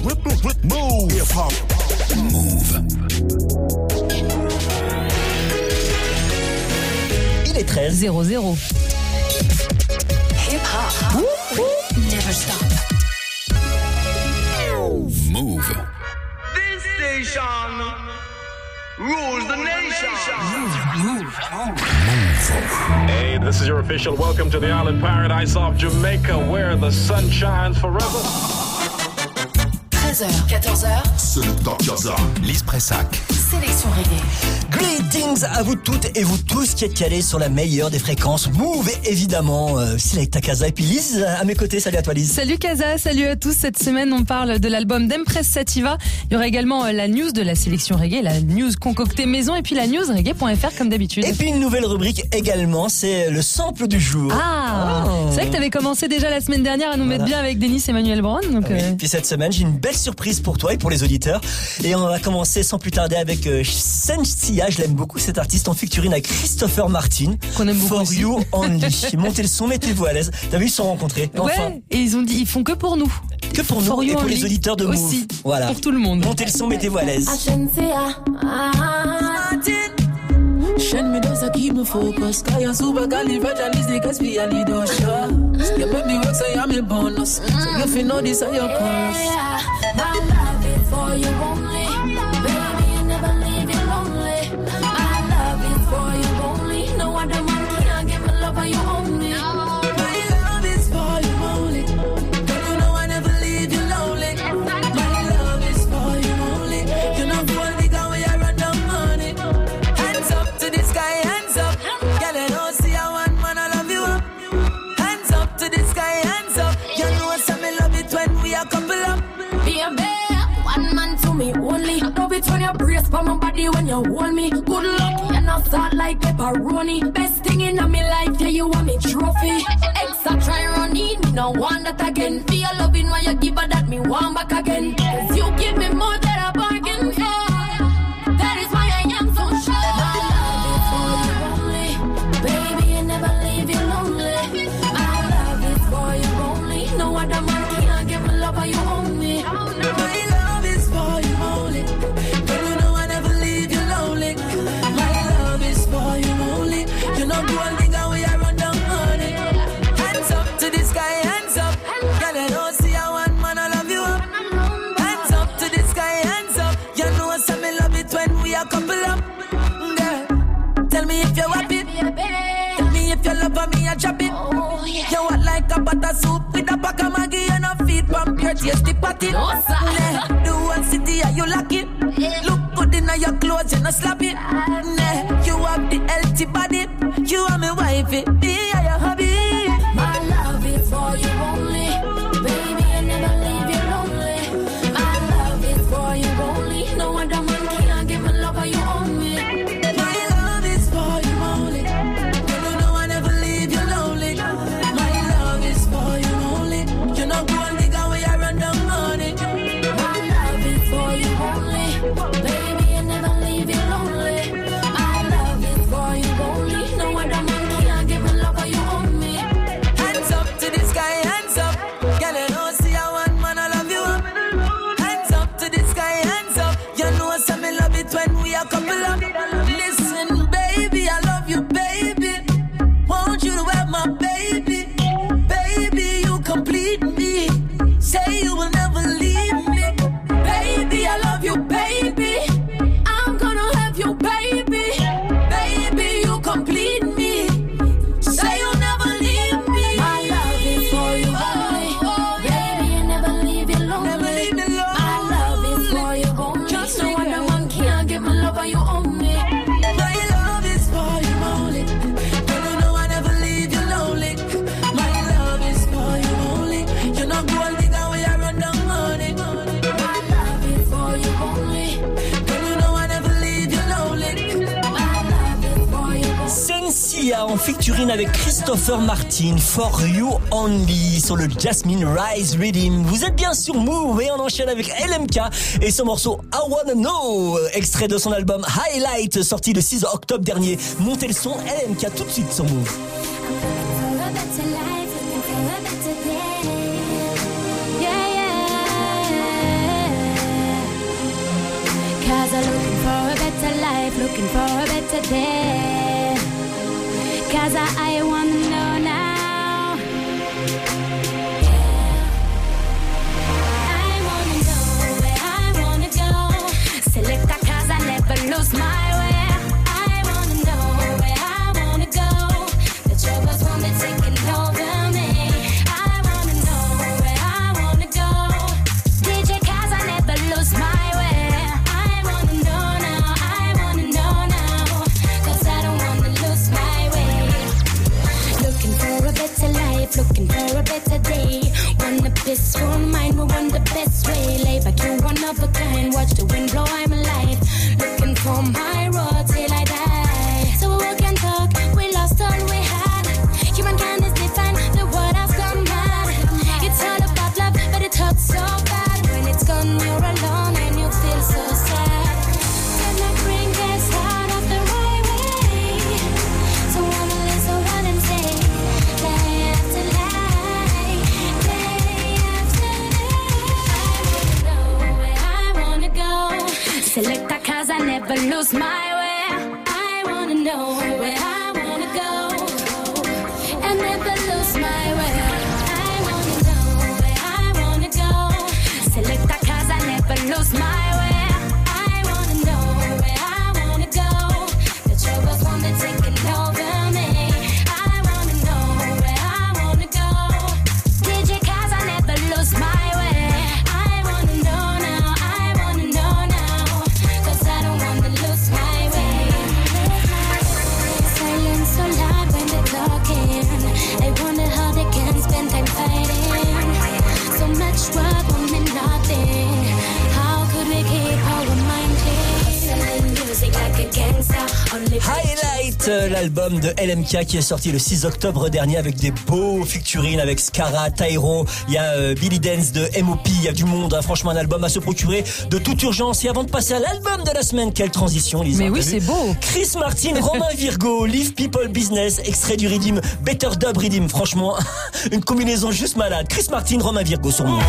Move. Hip-hop. Move. Il est 13:00. Hip-hop. Never stop. Move. This station rules the nation. Hey, this is your official welcome to the island paradise of Jamaica, where the sun shines forever. 13h, 14h. Selecta Casa. Lise Pressac. Sélection reggae. Greetings à vous toutes et vous tous qui êtes calés sur la meilleure des fréquences. Move, évidemment. Selecta Casa. Et puis Lise, à mes côtés. Salut à toi, Lise. Salut Casa, salut à tous. Cette semaine, on parle de l'album d'Empress Sativa. Il y aura également la news de la sélection reggae, la news concoctée maison et puis la news reggae.fr comme d'habitude. Et puis une nouvelle rubrique également, c'est le sample du jour. C'est vrai que t'avais commencé déjà la semaine dernière à nous mettre bien avec Denis Emmanuel Brown. Donc, oui. Puis cette semaine, j'ai une belle surprise pour toi et pour les auditeurs. Et on va commencer sans plus tarder avec Sensia. Je l'aime beaucoup cet artiste en featuring avec Christopher Martin. Qu'on aime beaucoup For aussi. You Only. Montez le son, mettez-vous à l'aise. T'as vu, ils se sont rencontrés. Enfin. Ouais, et ils ont dit, ils font que pour nous. Que pour nous For et You pour Only. les auditeurs de Move. Aussi. Voilà. Pour tout le monde. Montez le son, mettez-vous à l'aise. Shen me does keep me focused. Cause you're super califragilistic, be a leader, sure. You make me work, so I'm a bonus. So if you know this, are your chorus. My love is for you only. Baby, you never leave you lonely. My love is for you only. No other man can give me love for you only. My love is for you only. Girl, you know I never leave you lonely. My love is for you only. You know the only guy where I run down money. Hands up to the sky, hands up. Girl, I don't see how one man I love you up. Hands up to the sky, hands up. You know some me love it when we are couple up. Be a bear, one man to me only. Love it when you brace for my body when you hold me. Good luck, you're not soft like pepperoni. Best thing in my life, yeah, you want me trophy. Extra try running, me no want that again. Be a loving when you give her that me want back again. Cause you give me more than I bargained for. That is why I am so sure. My love is for you only. Baby, you never leave you lonely. My love is for you only. No other man can give me love for you only. My love is for you only. Girl, you know I never leave you lonely. My love is for you only. You know the one thing I we are run down honey. Hands up to the sky, hands up. Girl, I don't see how one man I love you up. Hands up to the sky, hands up. You know some me love it when we are couple up. Girl, tell me if you're happy. Tell me if you love me, I chop it. You want like a butter soup with a pack of Maggie and a feed pump. Your tasty patty. The whole city, are you lucky? Look good in your clothes, you not slap it. You have the healthy body. You are my wifey, be your hobby. My love is for you only. Baby, I never leave you lonely. My love is for you only. No other man can give me love for you only. My love is for you only. Girl, you know I never leave you lonely. My love is for you only. You know the one thing I we are run down money. My love is for you only. Baby, I never leave you lonely. My love is for you only. No other man can give me love for you only. Hands up to the sky, hands up. Girl, you know see how one man I love you up. Hands up to the sky, hands up. You know some me love it when we are couple up. Listen, baby, I love you, baby. Want you to have my baby. Baby, you complete me. Say you will never leave me. Baby, I love you, baby. I'm gonna have you, baby. Baby, you complete me. Say you'll never leave me. My love is for you only. Baby, I never leave you lonely. Never leave me alone. My love is for you only. Just No me, other girl. man can give me love for you only. My love is for you only. Girl, you know I never leave you lonely. My love is for you only. You know the one thing I we are run down money. My love is for you only. Girl, you know I never leave you lonely. My love is for you only. Sensia en featuring avec Christopher Martin, For You Only, sur le Jasmine Rise Rhythm. Vous êtes bien sur Move et on enchaîne avec LMK et son morceau I Wanna Know, extrait de son album Highlight, sorti le 6 octobre dernier. Montez le son, LMK tout de suite sur Move. Yeah, yeah. life, looking for a better day. 'Cause I wanna know now. I wanna know where I wanna go. Select a 'cause I never lose my way. I wanna know where I wanna go. The troubles want me taking over me. I wanna know where I wanna go. DJ 'cause I never lose my way. I wanna know now. I wanna know now. 'Cause I don't wanna lose my way. Looking for a better life, looking for a better day. Want the peaceful mind, we want the best way. Lay back, you one of a kind. Watch the wind blow, I'm alive. Looking for my road till I die. So we walk and talk, we lost all we had. Humankind is different, the world has gone mad. It's all about love, but it hurts so bad. When it's gone, you're alone and you feel so sad. Can I bring this out of the right way? So wanna listen what I'm saying. Day after day, day after day. I wanna know where I wanna go. Select a 'cause I never lose my way. I wanna know where I wanna go. And never lose my way. I wanna know where I wanna go. Select a 'cause I never lose my way. I wanna know where I wanna go. The troubles want me taking over me. I wanna know where I wanna go. DJ 'cause I never lose my way. I wanna know now. I wanna know now. 'Cause I don't wanna lose my way. Silence so loud when they're talking. I wonder how they can spend time fighting. So much work on me nothing. How could we keep our mind clean? Selling music like a gangster. Only Highlight, l'album de LMK qui est sorti le 6 octobre dernier avec des beaux featuring avec Skara, Tyro, il y a Billy Dance de M.O.P, il y a du monde, hein. Franchement un album à se procurer de toute urgence. Et avant de passer à l'album de la semaine, quelle transition Lisa. Mais oui, c'est beau. Chris Martin, Romain Virgo, Live People Business, extrait du Redeem, Better Dub Redeem, franchement une combinaison juste malade. Chris Martin, Romain Virgo sur Move.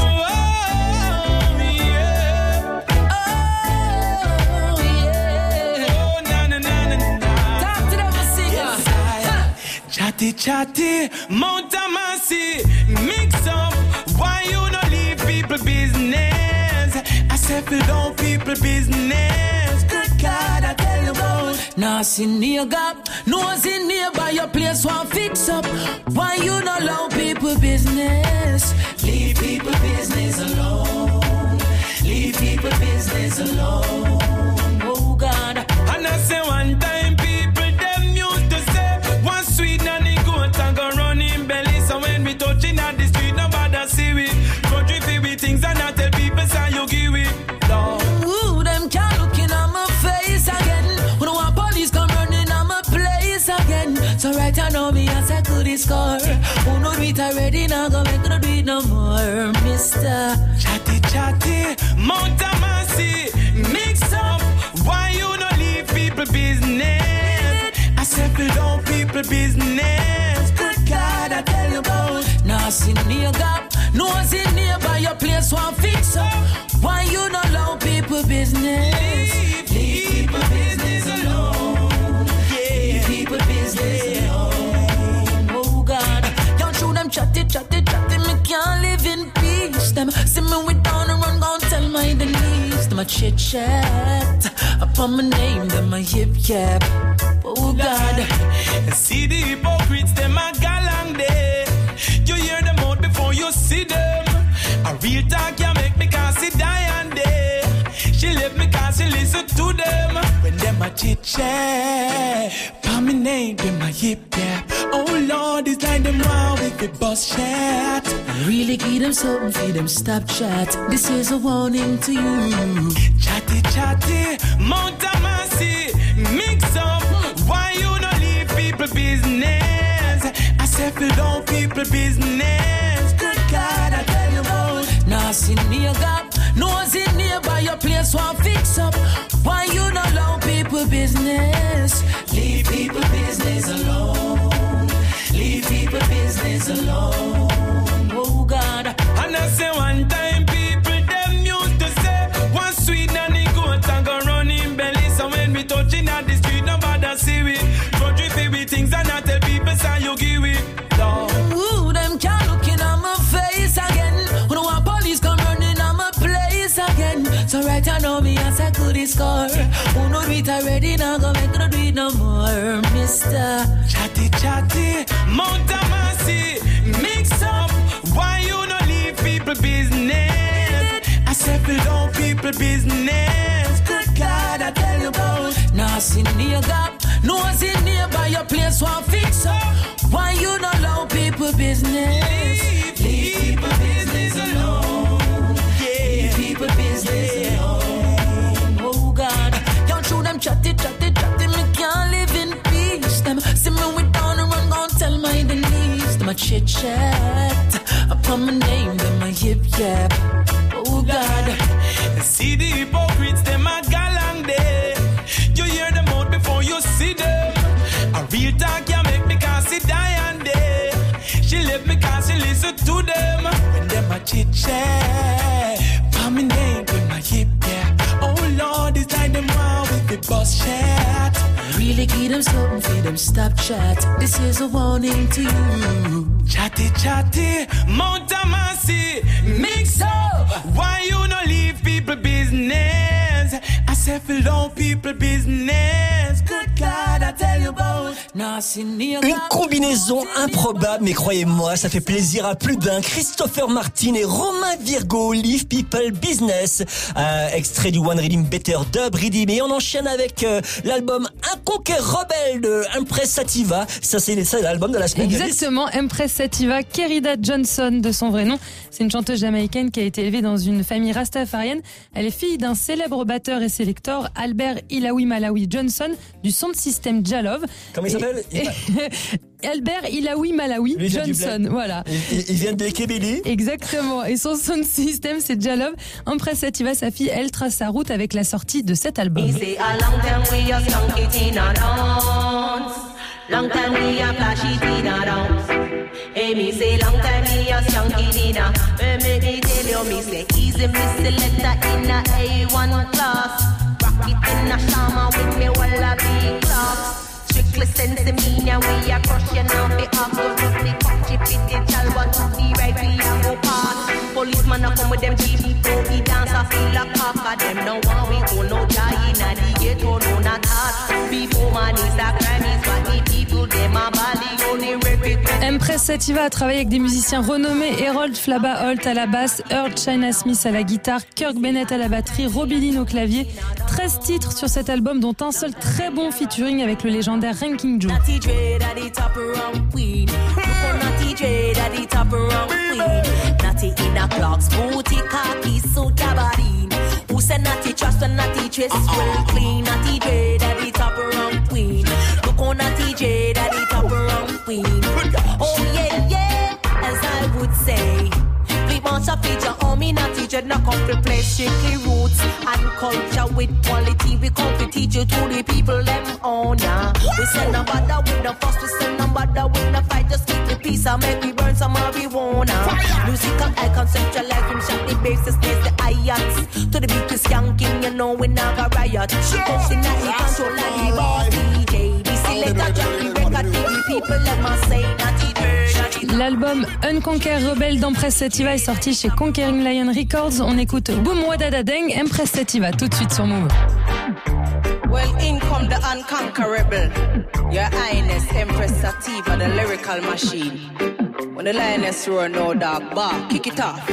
Chatty, chatty, Mount Amasi, mix up. Why you not leave people business? I said, we don't people business. Good God, I tell you about. Now see near gap, nose in nearby your place one fix up. Why you not allow people business? Leave people business alone. Leave people business alone. Oh God. And I say one time people them used to say one sweet nanny goat and go run in belly. So when we touching at the street, nobody see we. Go drift with things and I tell people say you give it. No. Ooh, them can't look in on my face again. When I want police come running on my place again. So right now me as I could score. Who know it already now go make no do it no more, mister. Chatty, chatty, Mount Amasi, mix up. Why you not leave people business? I said we don't people business. Good God, I tell you about. Now see near gap, nose in nearby your place one fix up. Why you not allow people business? Leave people business alone. Leave people business alone. Oh God, don't show them chatty, chatty, chatty. Me can't live in peace. Them see me with down and run, gon' tell my Denise. Them a chit chat upon my name, them a yip yap. Oh God, see the hypocrites, them a galang day. You hear them out before you see them. A real talk you make me can't see Diane day. She left me cause she listen to them. When them a chit chat, pa me name, them a yip yap. Oh Lord, it's like them wow with the bus chat. I really give them something for them stop chat. This is a warning to you. Chatty, chatty, Mount Amasi, mix up. Why you not leave people business? I said we don't people business. Good God, I tell you about. Now see near gap, nose in nearby your place one fix up. Why you not allow people business? Leave people business alone. Leave people business alone. Oh God. And I say one time people them used to say one sweet nanny goat and go run in belly. So when we touching at better know me as I could score. Who know it already, now go make no do it no more, mister. Chatty, chatty, Mount Amasi, mix up. Why you no leave people business? I settle down people business. Good God, I tell you about. Now see near gap, no one's in nearby your place, one fix up. Why you not allow people business? Leave people business alone. Leave people business alone. Oh God, don't show them chatty, me can't live in peace. Them see me with down and run, gon' tell my Denise. Them a chit chat, upon my name, them a yip yap. Oh God, see the hypocrites, them a galang day. You hear them out before you see them. A real talk can make me cause she die and day. She left me cause she listen to them. When them a chit chat, for me name, them a yip yeah. Oh Lord, it's like them wow with the bus chat. Really give them something for them stop chat. This is a warning to you. Chatty, chatty, Mount Amasi, mix up. Why you no leave people business? I settle down people business. Good God, I tell you about. Une combinaison improbable, mais croyez-moi, ça fait plaisir à plus d'un. Christopher Martin et Romain Virgo, Leave People Business. Extrait du One Rhythm Better Dub Rhythm. Et on enchaîne avec l'album Un Conquer Rebelle de Empress Sativa. Ça, c'est l'album de la semaine. Exactement, Empress Sativa, Kerida Johnson de son vrai nom. C'est une chanteuse jamaïcaine qui a été élevée dans une famille rastafarienne. Elle est fille d'un célèbre batteur et sélecteur, Albert Ilaoui Malawi Johnson, du sound system Jalove. Comment il s'appelle? Albert Ilaoui Malawi Johnson, voilà. Il vient de Kébéli. Exactement. Et son sound system, c'est Jalove. Empress Sativa, sa fille, elle trace sa route avec la sortie de cet album. Long time we a flash it in a dance. Hey, me say long time we a skank it in a. Make me tell you, me say easy, me selector in a A1 class. Rock it in a shama with me wallaby class. Strictly sensimania, we a crush you now. Be up to the country fit the jalwa to the right, we a go past. Policeman a come with them jeep, go be dance a feel a cock. Them no one we go no die in a the ghetto, no not hard. Before man is a crime, is what the people them a bally only repeat. Empress Sativa a travaillé avec des musiciens renommés, Harold Flabba Holt à la basse, Earl China Smith à la guitare, Kirk Bennett à la batterie, Robbie Lynn au clavier. 13 titres sur cet album, dont un seul très bon featuring avec le légendaire Ranking Joe. Who said natty trust and natty trace well clean? Natty J, daddy top around queen. Look on natty J, daddy top around queen. Oh yeah, yeah, as I would say. We want to feature on me, natty J, not come to play strictly roots and culture with quality. We come to teach you to the people them on ya. We send no bother with the fuss, we send no bother with the fight. Just keep the peace and make we burn some marijuana. Musical icon, centralize him, shot the bases, there's the ions. To the beat is skanking, you know we never riot. Posting that he control like the boss DJ. We select a track, we record, the people let me say natty J. L'album Unconquer Rebelle d'Empress Sativa est sorti chez Conquering Lion Records. On écoute Boom Wadadadeng, Empress Sativa, tout de suite sur Move. Well, in come the unconquerable, Your Highness Empress Sativa, the lyrical machine. When the lioness roar, no dog bark, kick it off.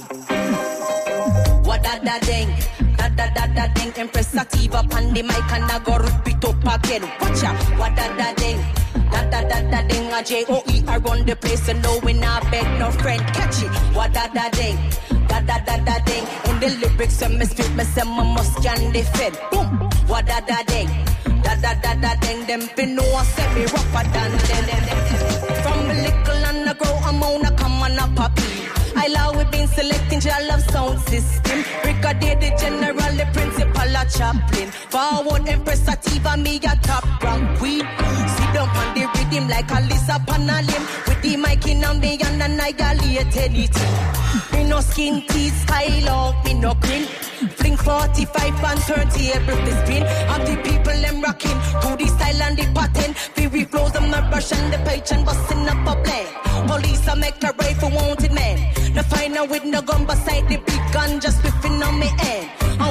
Wadadadeng, da-da-da-da-deng, Empress Sativa, pan the mic and I go rip it up again. Watch out, wadadadeng. Da-da-da-da-ding, a J-O-E, I run the place and no we not beg no friend. Catch it, wa-da-da-da-ding, da-da-da-da-ding. In the lyrics, I misfit, me say my must can defend. Boom, wa-da-da-ding, da-da-da-da-ding. Them fin know I say me rougher than them. From a little and I grow, I'm on a come on a puppy. I love we been selecting your love sound system. Brigadier the general, the principal, a chaplain. Forward Empress Sativa, me a top rank queen. Sit down on the rhythm like a Lisa Panalim. With the mic in on me and annihilate anything. Me no skin teeth, skylark, me no grin. Fling 45 and 30 every spin. And the people them rocking to the style and the pattern. We flows them not brush and the page and busting up a blade. Police a make a rifle wanted man. The final with no gun beside the big gun just whipping on me end. I walk up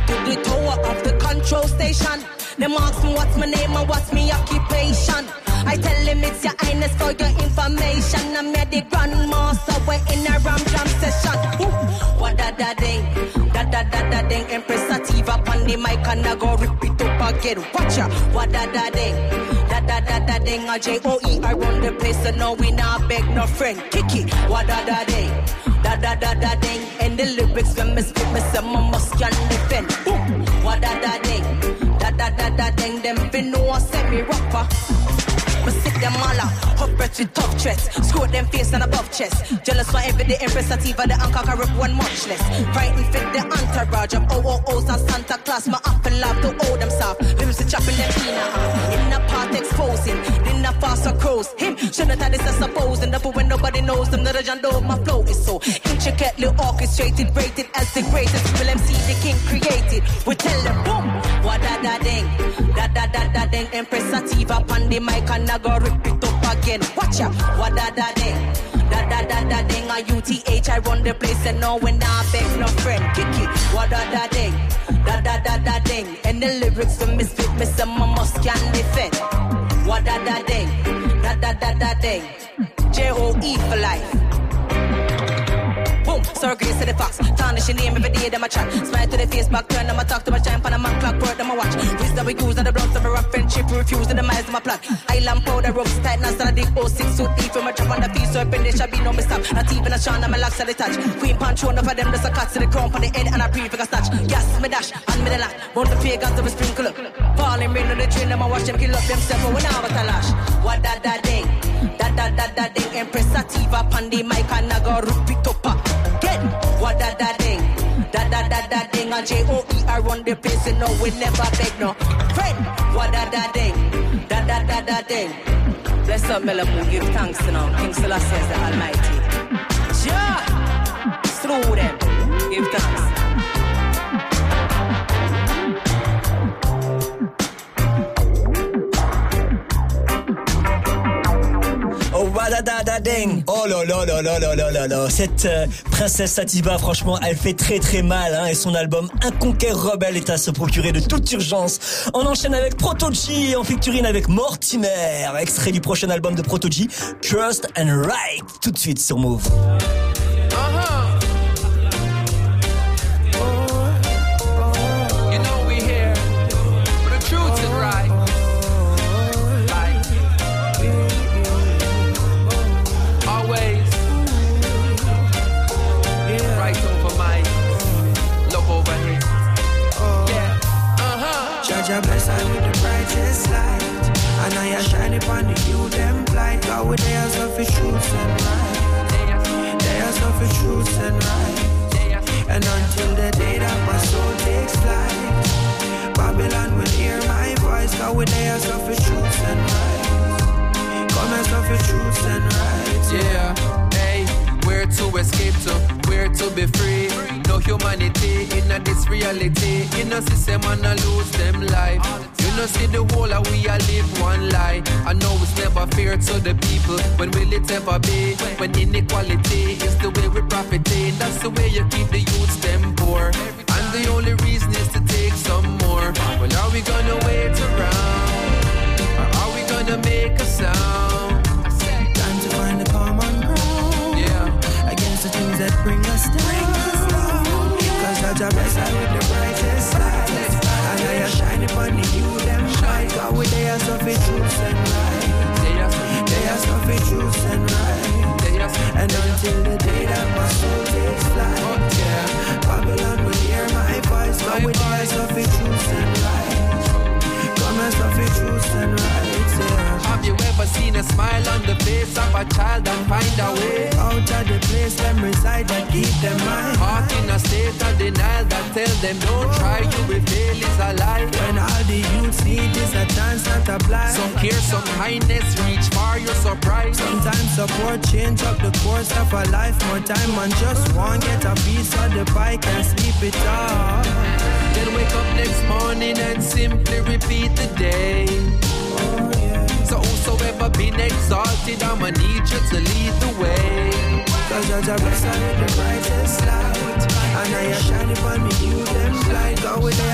to the tower of the control station. Them ask me what's my name and what's my occupation. I tell him it's your highness for your information. I'm the grandmaster, we're in a ram jam session. What da da ding, da da da da ding. Empress Sativa on the mic and I go rip it up again. Watch ya, what da da ding, da da da da ding. A J-O-E, I run the place, so no we not beg no friend. Kick it, what da da ding, da da da da ding. And the lyrics when me spit, me say my must can defend. What da da ding, da da da da ding. Them fi know a semi-rapper. Me sick them all up, breath with tough chest. Screw them face and above chest. Jealous for every day, Empress Sativa, the anchor can rip one much less. Frightened fit the entourage of OOOs and Santa Claus. My apple love to hold them soft. Limbs to chopping them in a part exposing. In a faster crows. Him, shouldn't have this as supposing. But when nobody knows them, the legend of my flow is so intricately orchestrated, rated as the greatest. Will MC the king created. We tell them, boom, what da da ding, da da da da ding. Empress Sativa on the mic and I go rip it up again. Watch ya, what da da ding, da da da da ding. A UTH, I run the place and no when I beg no friend. Kick it, what da da ding, da da da da ding. And the lyrics for misfit, me say my must can defend. What da da ding, da da da da ding. J-O-E for life. Boom, circle to the fox. Tarnish your name every day, them a chat. Smile to the face, back turn, them a talk to my giant pan a man clock, word them a watch. Wisdom we use, and the bloods of a rough friendship, refuse to the miles of my plot. Island powder, ropes tight, now stand a deep 06 suit, deep from a trap on the feet, so there shall be no mistake. Not even a shine, and my locks at the touch. Queen punch, one of them, there's a cut to the crown, on the head, and I breathe like a snatch. Gas, me dash, and me the laugh. Round the pagans of a sprinkle up. Falling rain on the train, them a watch them kill up themselves, but when I was a lash. What da da ding, da da da da ding. Empress Sativa, Pandy, Mike, and I go rip it up. Get what da da ding, da da da da ding. A J-O-E, I run the place, you know we never beg no friend. What da da ding, da da da da ding. Bless up, Melamu, give thanks to now. King Selassie is the Almighty. Yeah, through them, give thanks. Oh, wadadadadeng. Oh là là là là là là là là. Cette princesse Sativa, franchement, elle fait très très mal, hein, et son album Unconquer Rebelle est à se procurer de toute urgence. On enchaîne avec Proto-G en featuring avec Mortimer. Extrait du prochain album de Proto-G, Trust and Right. Tout de suite sur Move. Jah bless her with the brightest light, and now you shine upon the youth them blind. God with they are for truth and right, they are for truth and right. And until the day that my soul takes flight, Babylon will hear my voice. God with they are for truth and right. Come and suffer truth and right. Yeah, hey, where to escape to, where to be free. No humanity in this reality. You know see some man a lose them life. You know see the whole of we a live one lie. I know it's never fair to the people. When will it ever be? When inequality is the way we profiting. That's the way you keep the youths them poor. And the only reason is to take some more. Well, are we gonna wait around? Or are we gonna make a sound? Time to find a common ground. Yeah, against the things that bring us down. Jah bless her with the brightest light, and now you shine upon the youth them bright. God with they are suffer truth and right, they are suffer truth and right. And until the day that my soul takes flight, Babylon will hear my voice. God with they are suffer truth and right. Come and suffer truth and right. Have you ever seen a smile on the face of a child and find a way out of the place them reside that keep them mind? Heart in a state of denial that tell them don't try, you will fail is a lie. When all the youths need is a chance, not a blind. Some care, some kindness, reach far, you're surprised. Sometimes support, change up the course of a life. More time and just one, get a piece of the pie, can't sleep it off. Then wake up next morning and simply repeat the day. So whosoever been exalted, I'ma need you to lead the way. Cause you're the best with the brightest light, and now you shine upon me, you them blind. God with the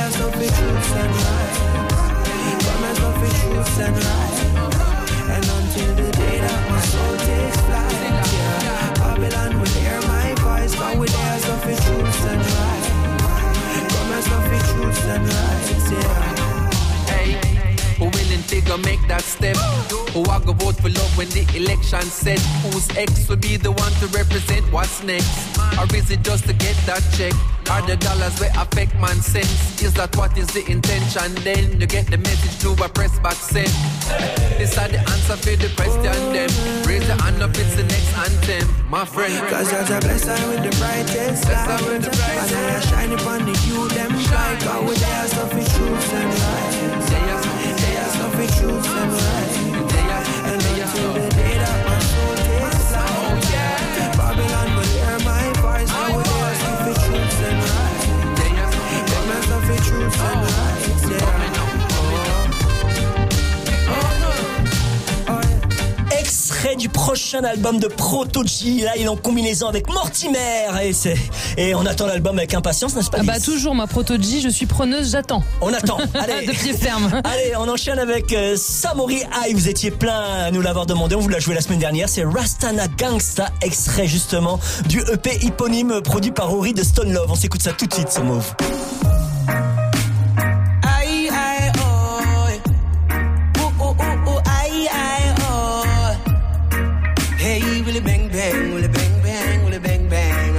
no make that step. Who I go vote for love when the election set? Whose ex will be the one to represent what's next? Or is it just to get that check? Are the dollars where affect man's sense? Is that what is the intention? Then you get the message through a press back send. This are the answer for the question them. Raise the hand up, it's the next anthem, my friend. Cause you're a blessing with the brightest light. And I shine upon the youth them shine. Cause with their stuff is truth and right. Their stuff is truth and right. And until the day that my soul takes life, Babylon will hear my voice. Cause with their stuff is truth and right. Their stuff is truth and right. Extrait du prochain album de Proto G. Là, il est en combinaison avec Mortimer. Et on attend l'album avec impatience, n'est-ce pas? Bah toujours, ma Proto G, je suis preneuse, j'attends. On attend. Allez. De pied ferme. Allez, on enchaîne avec Samori High. Vous étiez plein à nous l'avoir demandé. On vous l'a joué la semaine dernière. C'est Rastana Gangsta, extrait justement du EP éponyme produit par Ori de Stone Love. On s'écoute ça tout de suite sur Move. Bang bang, will it bang bang, will it bang bang?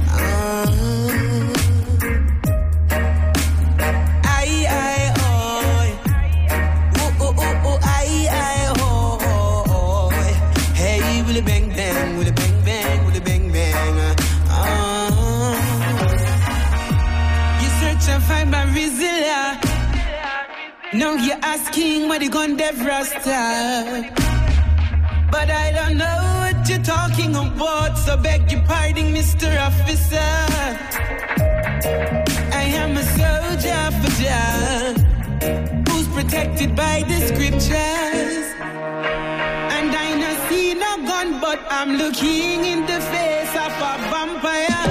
Aye, oh, aye, oh. Hey, will it bang bang, will it bang bang, will it bang bang? You search and find my Rizilla. Now you're asking what you gonna dev Rasta. But I don't know what you're talking about, so beg your pardon, Mr. Officer. I am a soldier for Jah, who's protected by the scriptures. And I no see no gun, but I'm looking in the face of a vampire.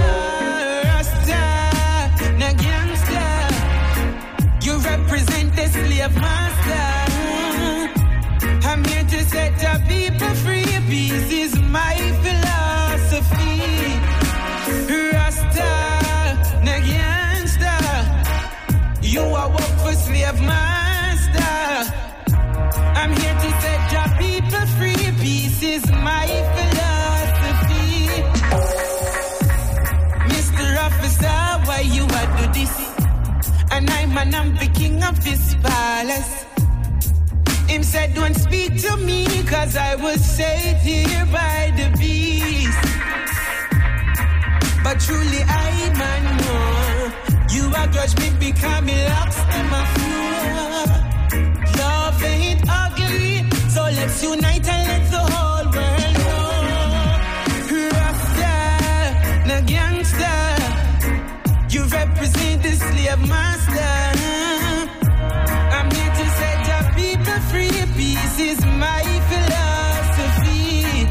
Rasta, no gangster, you represent the slave master. I'm here to set our people free. Peace is my philosophy. Rasta, no gangster, you are work for slave master. I'm here to set our people free. Peace is my philosophy. Mr. Officer, why you are do this? And I'm the king of this palace. Him said, don't speak to me, cause I was saved here by the beast. But truly I man know, you are grudge me because me locks in my floor. Love ain't ugly, so let's unite and let the whole world know. Rasta, no gangster, you represent the slave master. I'm here to set your people free. Peace is my philosophy.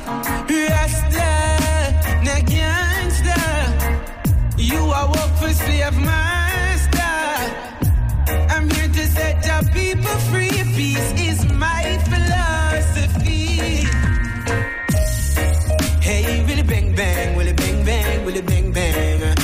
Rasta, no gangster, you are work for slave master. I'm here to set your people free. Peace is my philosophy. Hey, will it bang bang, will it bang bang, will it bang bang?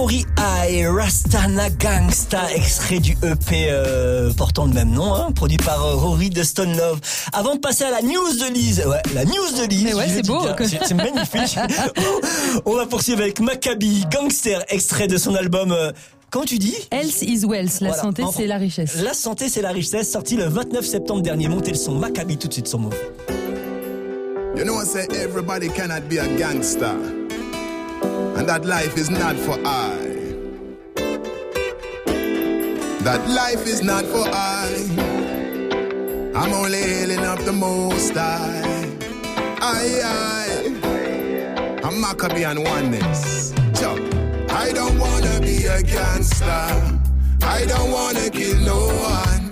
Memory Eye, Rastana Gangsta, extrait du EP portant le même nom, hein, produit par Rory de Stone Love. Avant de passer à la news de Lise, la news de Lise. Mais ouais, c'est beau. C'est magnifique. On va poursuivre avec Maccabi Gangster, extrait de son album. Comment tu dis? Health is wealth. La santé, c'est la richesse. La santé, c'est la richesse. Sorti le 29 septembre dernier. Montez le son. Maccabi tout de suite sur Move. You know I say everybody cannot be a gangster, and that life is not for I. That life is not for I. I'm only hailing up the Most High. I'm Maccabi and oneness. Chuck. I don't wanna be a gangster. I don't wanna kill no one.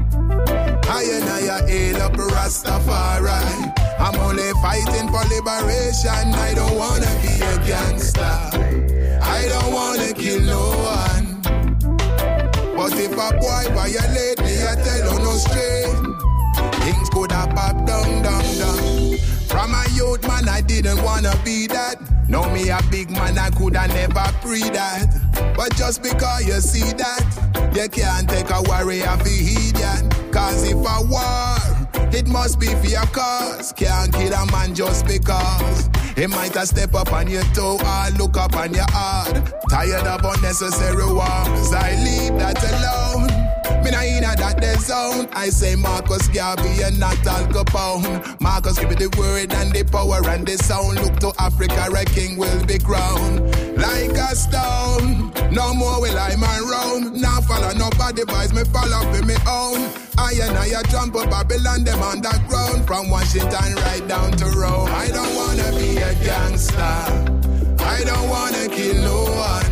I hail up Rastafari. I'm only fighting for liberation. I don't wanna be a gangster. I don't wanna kill no one. But if a boy violate me, I tell her no straight. Things could have popped down. From a youth man, I didn't wanna be that. Now me a big man, I coulda never pre that. But just because you see that, you can't take a warrior for idiot. Cause if a war, it must be for your cause. Can't kill a man just because he might have step up on your toe or look up on your heart. Tired of unnecessary wars, I leave that alone. Me nah inna that dead zone. I say Marcus Garvey and not Al Capone. Marcus give me the word and the power and the sound. Look to Africa, a king will be crowned like a stone. No more will I man roam. Now follow nobody advice, me follow for me own. I trample Babylon, them underground. From Washington right down to Rome. I don't wanna be a gangster. I don't wanna kill no one.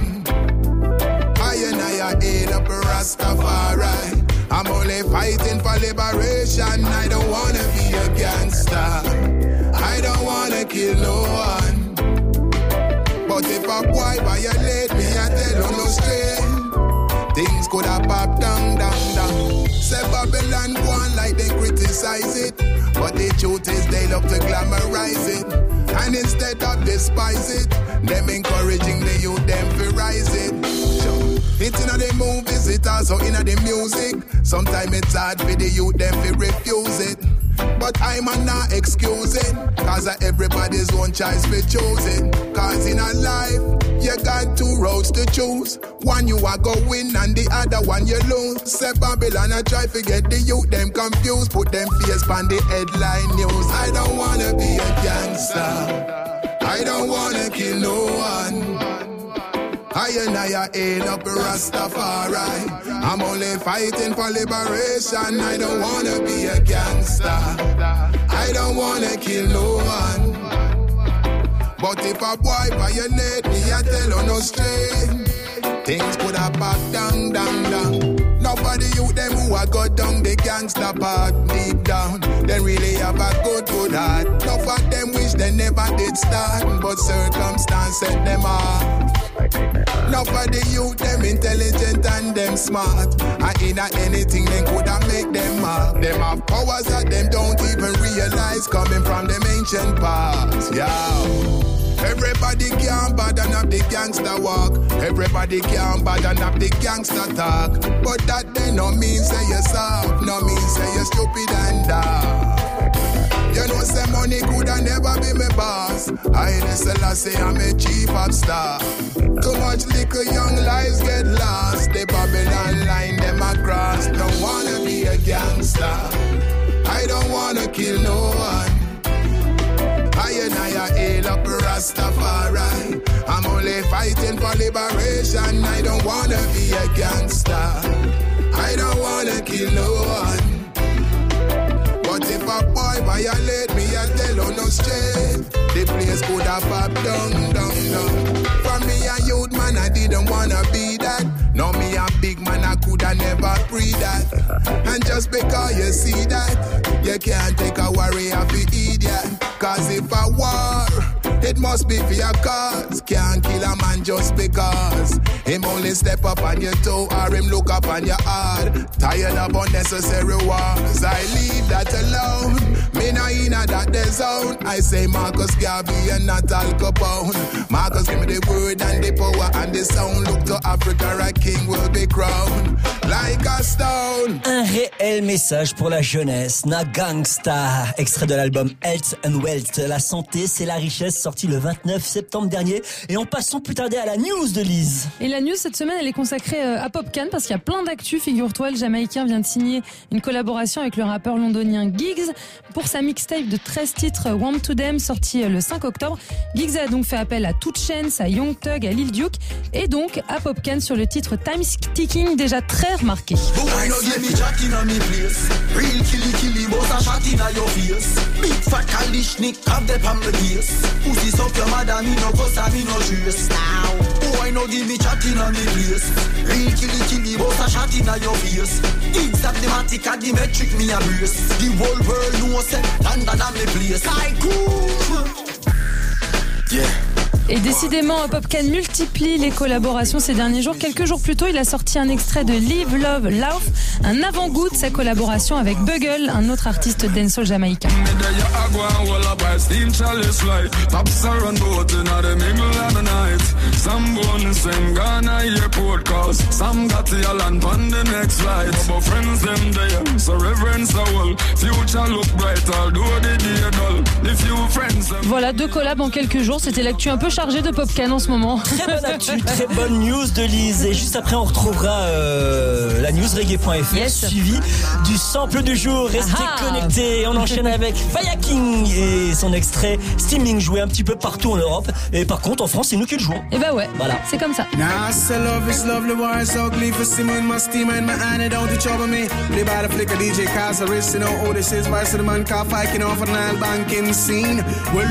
I hail up Rastafari. I'm only fighting for liberation. I don't wanna be a gangster. I don't wanna kill no one. But if a boy violate me, I tell him no straight. Things could have popped down. Say Babylon go on like they criticize it, but the truth is they love to glamorize it. And instead of despise it, them encouraging the youth them to rise it. It's in the movies, it's also in the music. Sometimes it's hard for the youth them to refuse it. But I'm not excuse it, cause everybody's own choice for choosing. Cause in a life, you got two roads to choose. One you are go win and the other one you lose. Say Babylon, I try to get the youth them confused. Put them face on the headline news. I don't wanna be a gangster. I don't wanna kill no one. I hail up Rastafari. I'm only fighting for liberation. I don't wanna be a gangster. I don't wanna kill no one. But if a boy violate me, I tell her no straight. Things could have popped down. Nobody you them who are got down the gangster part deep down. They really have a good heart. Enough of them wish they never did start, but circumstance set them off. Nobody you them intelligent and them smart. And in anything they coulda make them mark. Them have powers that them don't even realize coming from them ancient past. Yeah. Everybody can't bother up the gangster walk. Everybody can't bother up the gangster talk. But that they no mean say you're soft. No mean say you're stupid and dark. You know say money coulda never be my boss. I say I'm a chief of staff. Too much little young lives get lost. The Babylon line them across. Don't wanna be a gangster. I don't wanna kill no one. I hail up Rastafari. I'm only fighting for liberation. I don't wanna be a gangster. I don't wanna kill no one. But if a boy violate me, I tell her no straight. The place could have popped down. From me a youth man, I didn't wanna be that. Now me a big man, I coulda never pre that. And just because you see that, you can't take a warrior for idiot. Cause if a war, it must be for your cause. Can't kill a man just because him only step up on your toe or him look up on your heart. Tired of unnecessary wars, I leave that alone. Me Me no inna that the zone. I say Marcus Garvey and not Al Capone. Marcus give me the word and the power and the sound. Look to Africa, a king will be crowned like a stone. Un réel message pour la jeunesse. Na Gangsta, extrait de l'album Health and Wealth. La santé, c'est la richesse, sorti le 29 septembre dernier. Et en passant plus tarder à la news de Lise. Et la news cette semaine, elle est consacrée à Popcaan parce qu'il y a plein d'actu. Figure-toi, le Jamaïcain vient de signer une collaboration avec le rappeur londonien Giggs pour sa mixtape de 13 titres Want to Them, sorti le 5 octobre. Giggs a donc fait appel à 2 Chainz, à Young Thug, à Lil Duke et donc à Popcaan sur le titre Time Ticking, déjà très remarqué. Et décidément, Popcaan multiplie les collaborations ces derniers jours. Quelques jours plus tôt, il a sorti un extrait de Live, Love, Laugh, un avant-goût de sa collaboration avec Bugle, un autre artiste dancehall jamaïcain. Voilà, 2 collabs en quelques jours. C'était l'actu un peu chargée de Popcaan en ce moment. Très bonne actu, très bonne news de Lise. Et juste après, on retrouvera la news reggae.fr, yes, suivi du sample du jour. Restez connectés. On enchaîne avec Faya King et son extrait Steaming, joué un petit peu partout en Europe. Et par contre, en France, c'est nous qui le jouons. Et bah ouais, voilà, c'est comme ça. Now I say love is lovely, why it's ugly for Simon, my steam and my honey, don't you trouble me. Play by the flick of DJ Kaiser, you know who this is, vice of the man, car fighting off an Nile banking scene.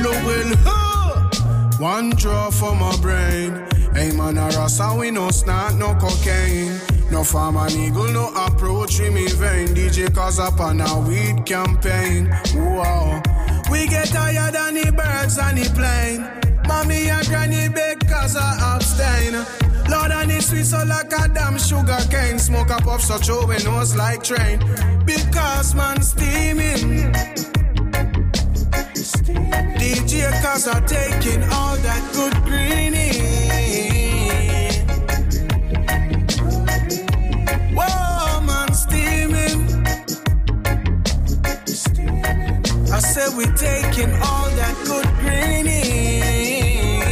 One draw for my brain. Hey man, a rasta, we no snort, no cocaine. No farm and eagle, no approach in me vein. DJ cause up on a weed campaign. Wow. We get tired on the birds and the plane. Mommy and granny beg cause I abstain. Lord and it's sweet so like a damn sugar cane. Smoke a puff so throw my nose like train. Because man steaming. DJ cause are taking all that good greenie. Whoa, man, steaming. I said we taking all that good greenie.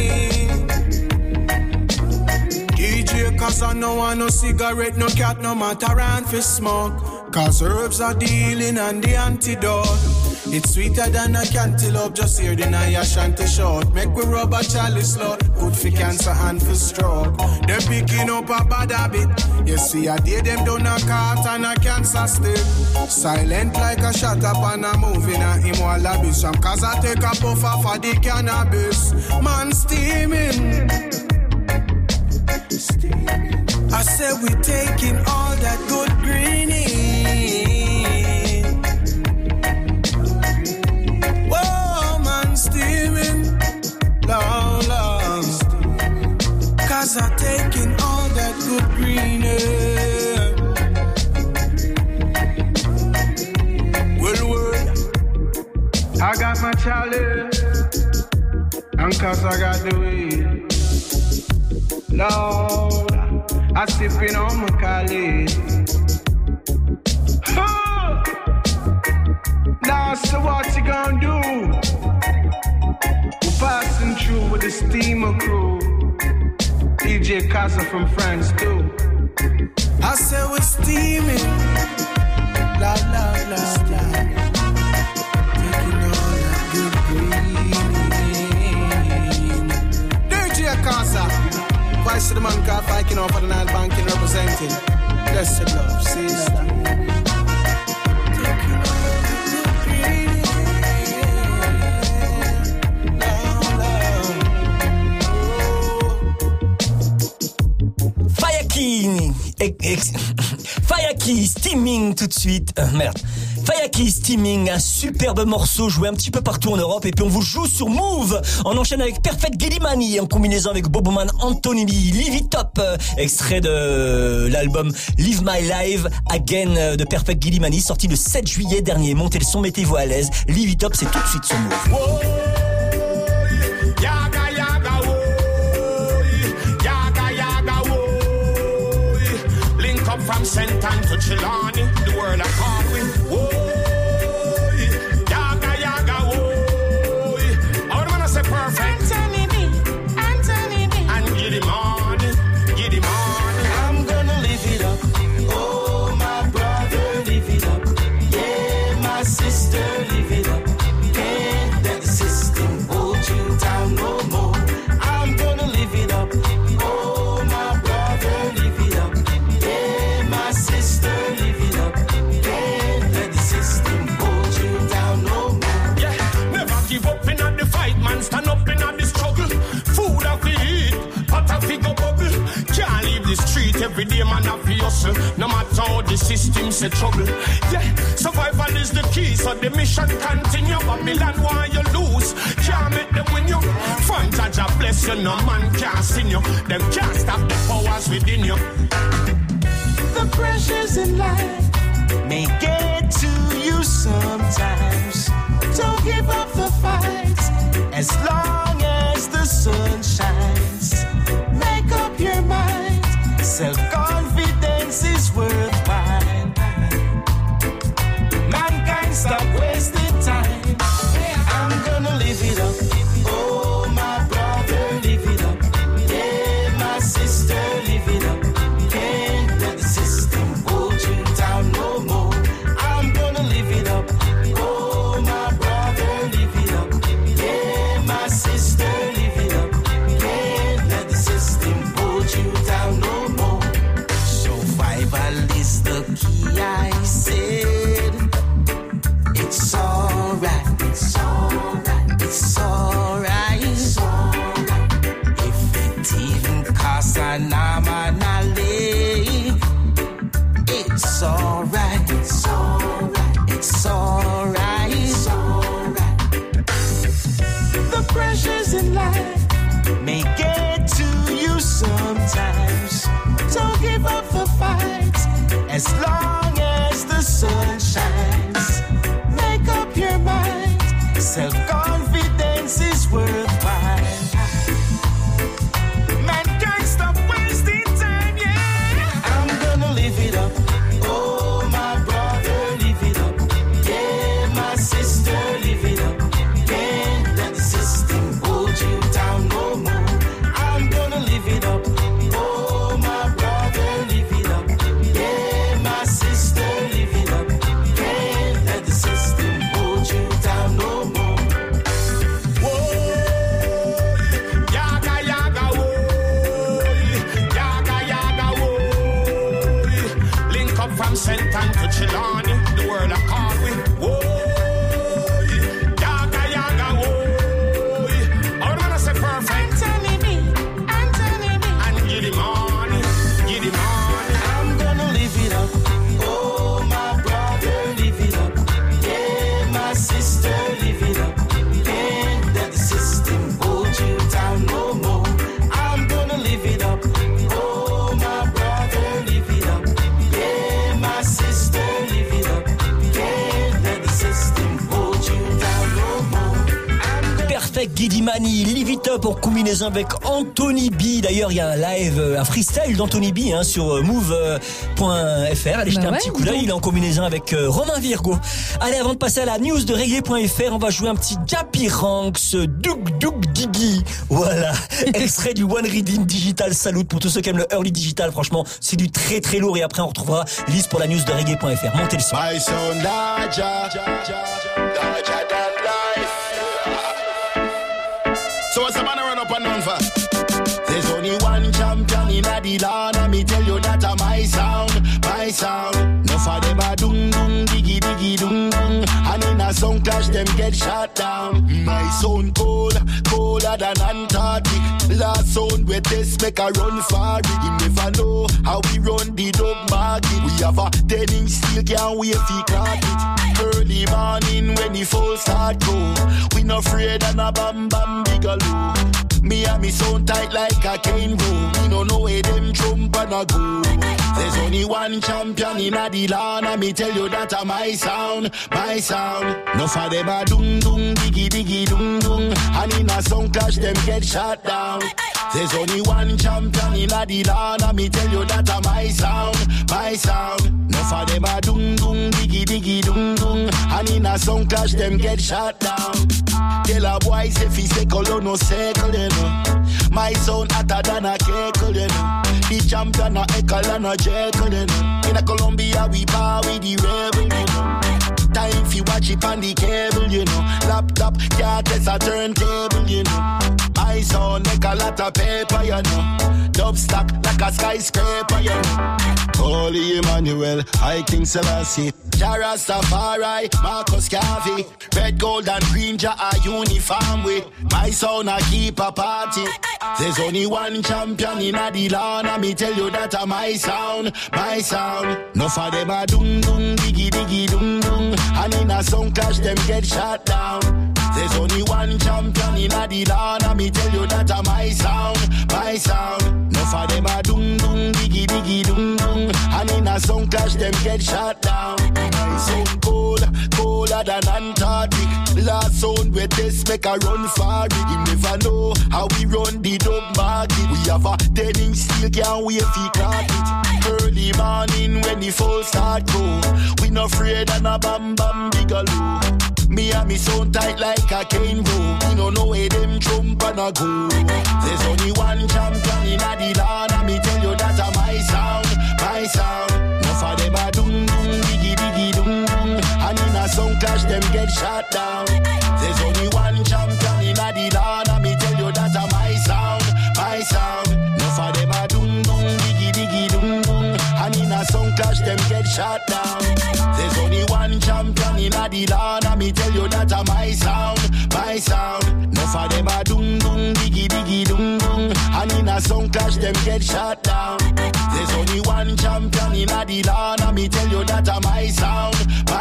DJ cause I know I no cigarette, no cat, no matter and for smoke. Cause herbs are dealing and the antidote. It's sweeter than a cantaloupe, just hear the Naya shanty short. Make we rub a chalice lot, good for cancer and for stroke. They're picking up a bad habit. You see I did them down a cart and a cancer stick. Silent like a shut up and a moving a him while a bitch. Cause I take a puff off of the cannabis. Man steaming. I said we taking all that good greenie. Steaming, long, long. Cause I'm taking all that good green air. Well, I got my chalice, and cause I got the weed. Lord, I sipping on my Cali. Oh! Now, so what you gonna do? Passing through with the steamer crew. DJ Casa from France too. I said we're steaming. La la la la. Taking all that good green. DJ Casa, vice of the man car fighting off of the Nile banking representing. Blessed love, sister. Faya King, steaming tout de suite. Merde. Fayaki Steaming, un superbe morceau joué un petit peu partout en Europe, et puis on vous joue sur Move. On enchaîne avec Perfect Gilimani en combinaison avec Boboman, Anthony B, Live It Up, extrait de l'album Live My Life Again de Perfect Gilimani, sorti le 7 juillet dernier. Montez le son, mettez-vous à l'aise. Live It Up, c'est tout de suite sur Move. From Sentan to Chilani, the world I call we. Whoa, yaga yaga, whoa. I wanna say perfect. Anthony B, and get him on, get him on. I'm gonna live it up. Oh, my brother, live it up. Yeah, my sister, live it up. Can't let the system hold you down no more. I'm gonna live it up. Oh, my brother, live it up. My sister, live it up. Can't let the system hold you down no more. Yeah, never give up in the fight, man. Stand up in the struggle. Food have to eat, pot have to go bubble. Can't leave the street every day, man. Have to hustle. No matter how the system say trouble. Yeah, survival is the key, so the mission continue. Babylon, why you lose? Can't make them win you. From Jaja bless you, no man can't sin you. Them can't stop the powers within you. The pressures in life may get to you sometimes. Don't give up the fight as long as the sun shines. Make up your mind, self-confidence is worthwhile. Mankind, stop wasting time. I'm gonna live it up. Oh, my brother, live it up. Yeah, my sister, live it up. Can't let the system hold you down no more. I'm gonna live it up. Oh, my brother, live it up. Yeah, my sister, live it up. Can't let the system hold you down no more. Survival is the key, I said. It's alright, it's alright, it's alright. If it even costs an arm and a leg, it's alright, it's alright, it's alright, it's alright. The pressures in life may get to you sometimes. Don't give up the fight as long as the sun shines. Make up your mind, self-confidence is worthwhile. Mankind, stop wasting time, yeah. I'm gonna live it up. Oh, my brother, live it up. Yeah, my sister, live it up. Can't let the system hold you down no more. I'm gonna live it up. Oh, my brother, live it up. Yeah, my sister, live it up. Can't let the system hold you down no more. Whoa, yaga yaga, whoa, yaga yaga, whoa. Link up from Sentan to Chilani, the world I call we. Whoa, yaga yaga, whoa. I wanna say perfect. Anthony B, and get him on, get him on. I'm gonna live it up. Oh, my brother, live it up. Yeah, my sister, live it up. Can't let the system hold you down no more. I'm gonna live it up. Oh, my brother, live it up. Yeah, my sister, live it up. Can't let the system hold you down no more. Perfect Gilimani, Live It Up en combinaison avec Anthony B. D'ailleurs, il y a un live, un freestyle d'Anthony B sur move.fr. Allez jeter un petit coup d'œil, il est en combinaison avec Romain Virgo. Allez, avant de passer à la news de reggae.fr, on va jouer un petit Jappy Ranks, Doug Doug Diggy. Voilà, extrait du One Redeem Digital Salute pour tous ceux qui aiment le early digital. Franchement, c'est du très très lourd, et après on retrouvera Lise pour la news de reggae.fr. Montez le son. My son larger, larger than life. So what's the man run up and down for? There's only one champion in a the land, and me tell you that a my sound. No for them a dung dung, diggy diggy dung dung, and in a sound clash them get shot down. My sound cold, colder than Antarctic. Last sound we test make a run far. You never know how we run the dub market. We have a 10-inch steel, can't wait for crack it. Early morning when the full start go, we no afraid and a bam bam bigaloo. Me and me sound tight like a cane roll. Me no know where them jump and a go. There's only one champion in a the land, and me tell you that a my sound. No for them a dung dung, diggy diggy dung dung, and in a sound clash them get shot down. There's only one champion in a the land, and me tell you that a my sound. No for them a dung dung, diggy diggy dung dung, and in a sound clash them get shot down. Tell a boy say fi circle no circle, you know. My sound hotter than a keckle, you know. The champion a heckle and a jekyll, you know. In a Colombia we power with the rebel, you know. Time fi watch it on the cable, you know. Laptop can't test a turntable, you know. My sound make a lot of paper, you know. Dub stack like a skyscraper, you know. Holy Emmanuel, I King Selassie, Jah Rastafari, Marcus Garvey, red, gold and green, Jah a uniform with. My sound a keep a party. There's only one champion in a the land, and me tell you that a my sound. No for them a dung dung, diggy diggy dung dung, and in a sound clash them get shot down. There's only one champion in a the land, and me tell you that a my sound. No for them a dung dung, diggy diggy dung dung, and in a sound clash them get shot down. My sound cold, colder than Antarctic. Last sound we test make a run far. You never know how we run the dub market. We have a 10-inch steel, can't wait for crack it. Early morning when the full start go, we no afraid and a bam bam bigaloo. Me and me sound tight like a cane roll. We no know where them jump and a go. There's only one champion in a the land, and me tell you that a my sound. No for them a dung dung, diggy diggy dung dung, and in a sound clash them get shot down. There's only one champion in a the land, and me tell you that a my sound. No for them a dung dung, diggy diggy dung dung, and in a sound clash them get shot down. There's only one champion in a the land, and me tell you that a my sound. No for them a dung dung, diggy diggy dung dung, and in a sound clash them get shot down. There's only one champion in a the land, and me tell you that a my sound.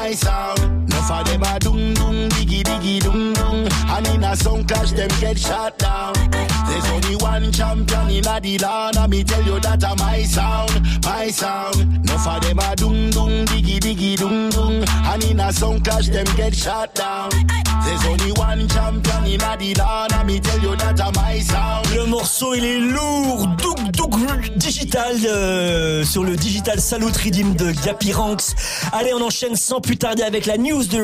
No for them a dung dung, diggy diggy dung dung, and in a sound clash them get shot down. There's only one champion in a the land, and me tell you that a my sound. No for them a dung dung, diggy diggy dung dung, and in a sound clash them get shot down. There's only one champion in a the land, and me tell you that a my sound. Le morceau il est lourd, Doug digital sur le Digital Salute Rhythm de Gappy Ranks. Allez, on enchaîne sans plus tarder avec la news de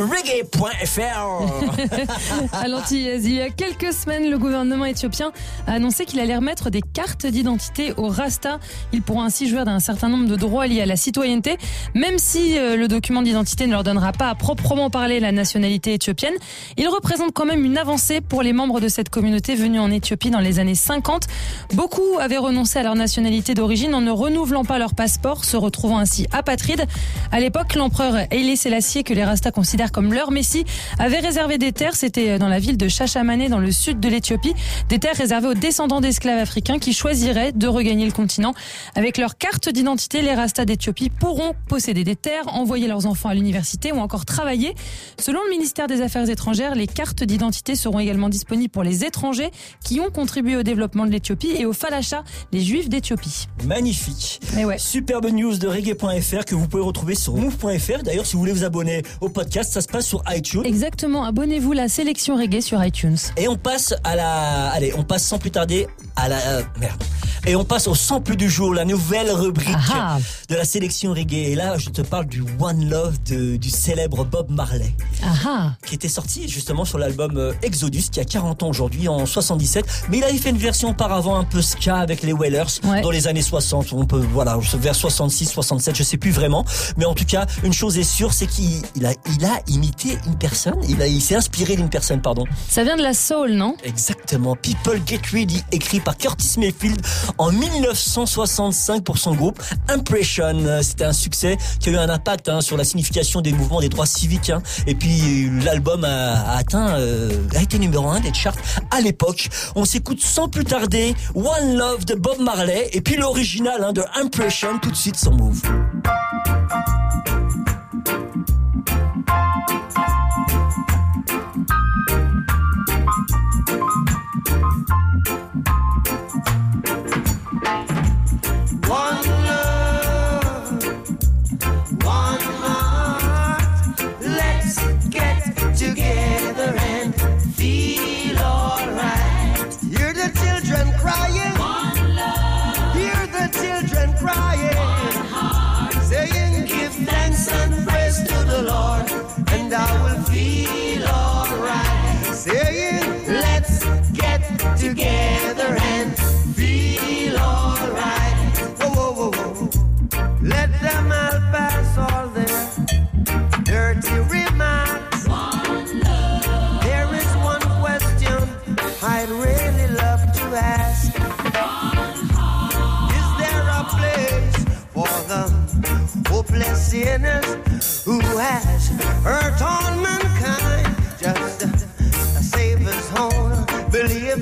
reggae.fr. À l'antillaise, il y a quelques semaines, le gouvernement éthiopien a annoncé qu'il allait remettre des cartes d'identité aux Rastas. Ils pourront ainsi jouir d'un certain nombre de droits liés à la citoyenneté, même si le document d'identité ne leur donnera pas à proprement parler la nationalité éthiopienne. Il représente quand même une avancée pour les membres de cette communauté venue en Éthiopie dans les années 50. Beaucoup avaient renoncé à leur nationalité d'origine en ne renouvelant pas leur passeport, se retrouvant ainsi apatrides. À l'époque, l'empereur Haile Selassie, que les Rastas considèrent comme leur messie, avait réservé des terres, c'était dans la ville de Chachamane, dans le sud de l'Éthiopie, des terres réservées aux descendants d'esclaves africains qui choisiraient de regagner le continent. Avec leur carte d'identité, les Rastas d'Éthiopie pourront posséder des terres, envoyer leurs enfants à l'université ou encore travailler. Selon le ministère des Affaires étrangères, les cartes d'identité seront également disponibles pour les étrangers qui ont contribué au développement de l'Éthiopie et aux Falachas, les Juifs d'Éthiopie. Magnifique. Et ouais. Superbe news de reggae.fr que vous pouvez retrouver sur move.fr. D'ailleurs, si vous voulez vous abonner au podcast, ça se passe sur iTunes. Exactement. Abonnez-vous à la sélection reggae sur iTunes. Et on passe on passe sans plus tarder à la merde. Et on passe au sample du jour, la nouvelle rubrique de la sélection reggae. Et là, je te parle du One Love du célèbre Bob Marley. Qui était sorti justement sur l'album Exodus, qui a 40 ans aujourd'hui, en 77. Mais il avait fait une version auparavant un peu ska avec les Wailers dans les années 60. On peut, vers 66, 67, je sais plus vraiment. Mais en tout cas, une chose est sûre, c'est qu'il a imité une personne. Il s'est inspiré d'une personne, pardon. Ça vient de la soul, non? Exactement. People Get Ready, écrit par Curtis Mayfield en 1965 pour son groupe Impression. C'était un succès qui a eu un impact sur la signification des mouvements des droits civiques. Et puis l'album a été numéro 1 des charts à l'époque. On s'écoute sans plus tarder One Love de Bob Marley et puis l'original de Impression tout de suite sur Move. And I will feel alright. Saying, let's get together and feel alright. Whoa, whoa, whoa, whoa. Let them all pass all their dirty remarks. One love. There is one question I'd really love to ask. One heart. Is there a place for the hopeless sinners who has hurt on mankind? Just a Savior's own belief.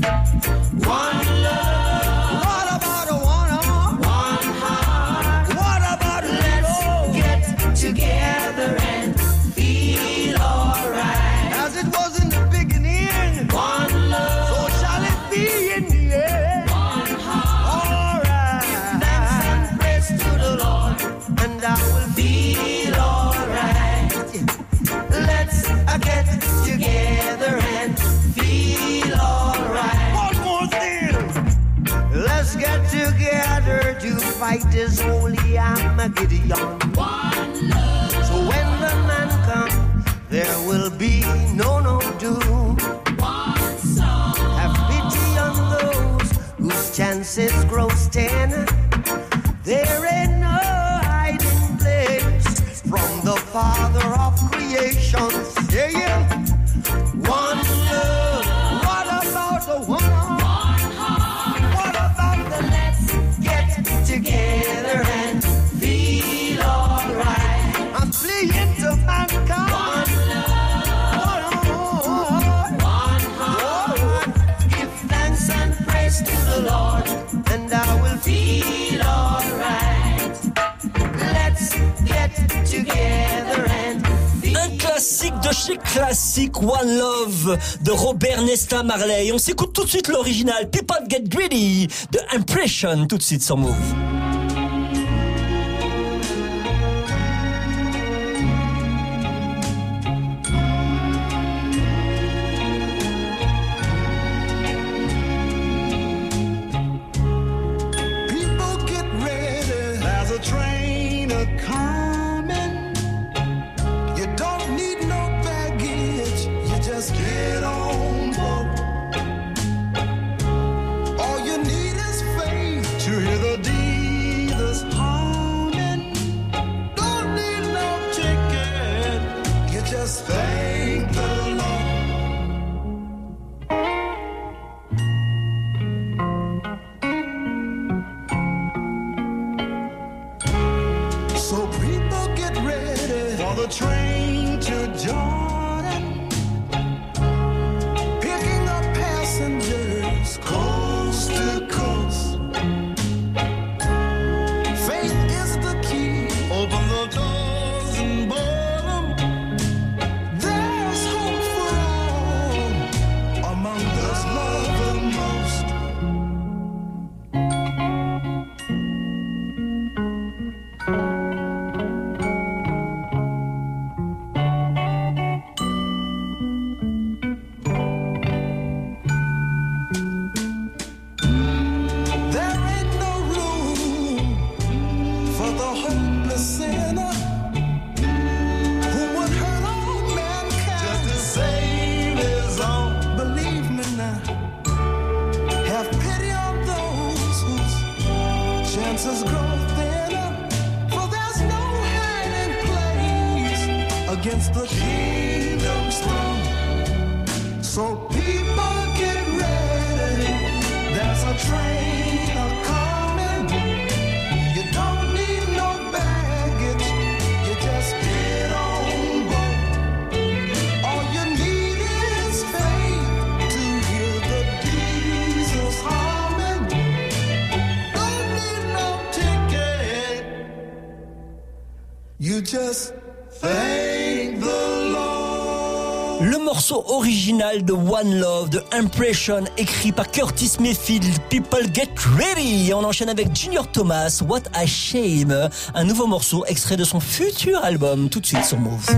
One love. What about a one heart? What about let's get together and feel alright? As it was in the beginning. One love. So shall it be in the end. One heart. Alright. Give thanks and praise to the Lord, and I will feel alright. Let's get together and feel alright. One more thing. Let's get together to fight this holy Armageddon. One love. So when the man comes, there will be no doom. One song. Have pity on those whose chances grow thin. There ain't no hiding place from the Father of creation. Yeah. One love. What about the one heart? What about the let's get together and feel alright? I'm fleeing to mankind. One heart. Give thanks and praise to the Lord, and I will feel alright. Let's get together and un classique de chez classique, One Love de Robert Nesta Marley. Et on s'écoute tout de suite l'original People Get Greedy de Impression tout de suite sur Move. People get ready. There's a train a-coming. You don't need no baggage. You just get on board. All you need is faith to hear the dealers humming. Don't need no ticket. You just thank the Lord. So people get ready for the train to Jordan, picking up passengers coast to coast. Faith is the key. Open the doors and board 'em. There's hope for all among those loved the most. There ain't no room for the hopeless sinner who would hurt all mankind just to save his own. Believe me now, have pity on those whose chances grow thinner, for there's no hiding place against the kingdom's throne. So people get ready. There's a train morceau original de One Love, de Impression, écrit par Curtis Mayfield, People Get Ready. Et on enchaîne avec Junior Thomas, What a Shame, un nouveau morceau extrait de son futur album, tout de suite sur Move.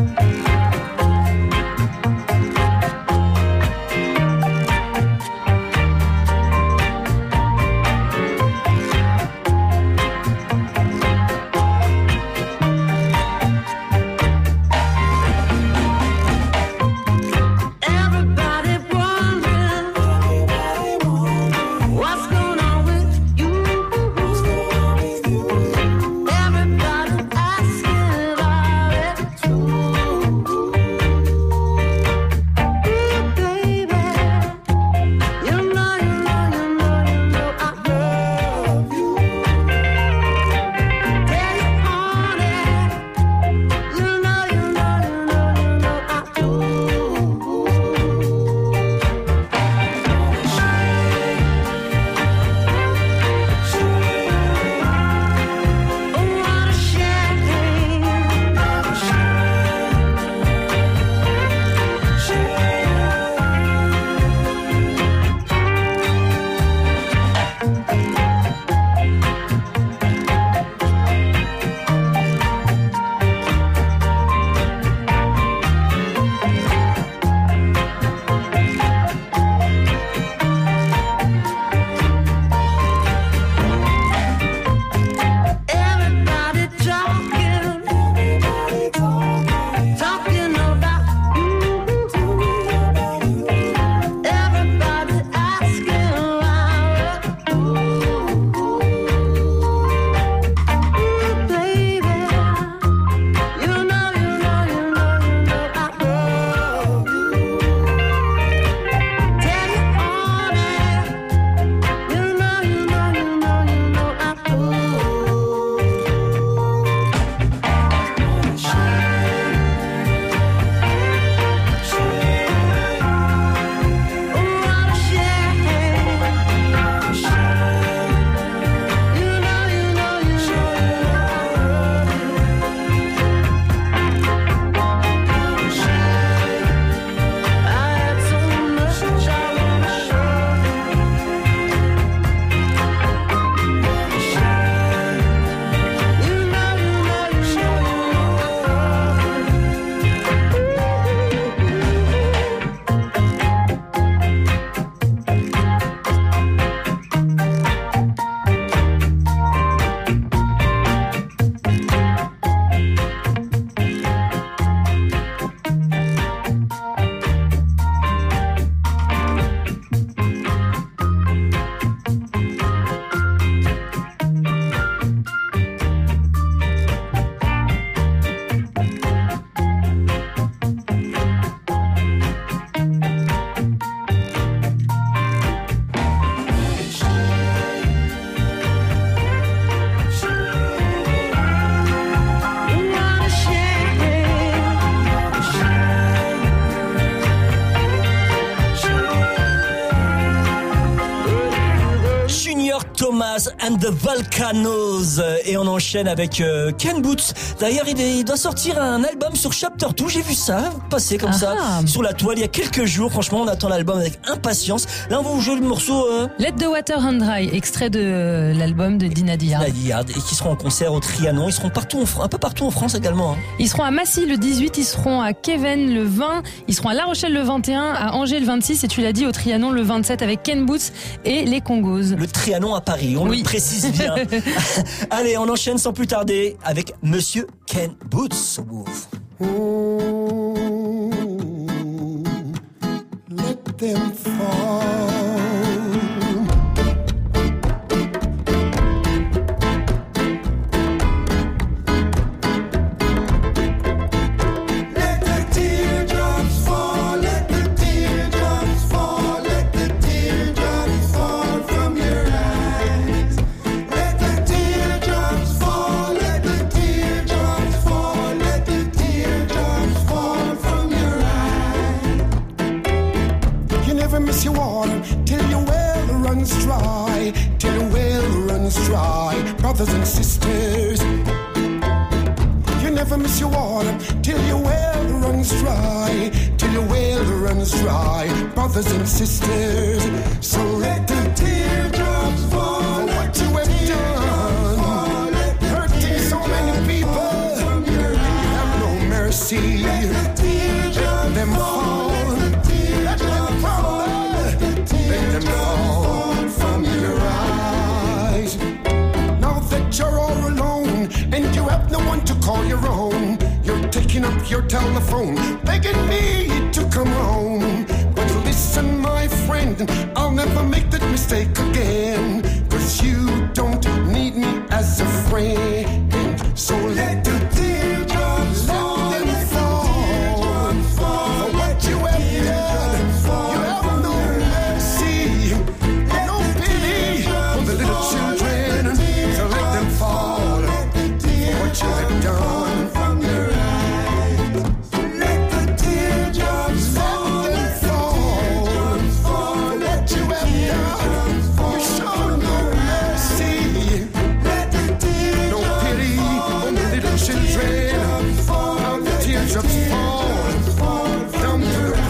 Thomas and the Volcanoes. Et on enchaîne avec Ken Boots. D'ailleurs, il doit sortir un album sur Chapter 2. J'ai vu ça passer comme ça sur la toile il y a quelques jours. Franchement, on attend l'album avec impatience. Là, on va vous jouer le morceau Let the Water Run Dry, extrait de l'album de Dina Dillard. Dina Dillard, et qui seront en concert au Trianon. Ils seront partout un peu partout en France également. Ils seront à Massy le 18, ils seront à Keven le 20, ils seront à La Rochelle le 21, à Angers le 26 et tu l'as dit au Trianon le 27 avec Ken Boots et les Congos. Le Trianon à Paris, on le précise bien. Allez, on enchaîne sans plus tarder avec Monsieur Ken Boots. Let them fall. Dry, brothers and sisters, you never never miss you all till your well runs dry, till your well runs dry, brothers and sisters. So let the teardrops fall for what you have done, hurting so many people. You have no mercy. Let them fall. Let them fall. Let them fall from your eyes. Now that you're all alone and you have no one to call your own, you're taking up your telephone, begging me to come home. But listen, my friend, I'll never make that mistake again, 'cause you don't need me as a friend. So let the teardrops fall, let them fall for what you have done. You have no mercy, no pity for the little children. So let them fall for what you have done. From your eyes, let the teardrops fall, let them fall for what you have done. You show no mercy, no pity on the little children. Now the teardrops fall down to the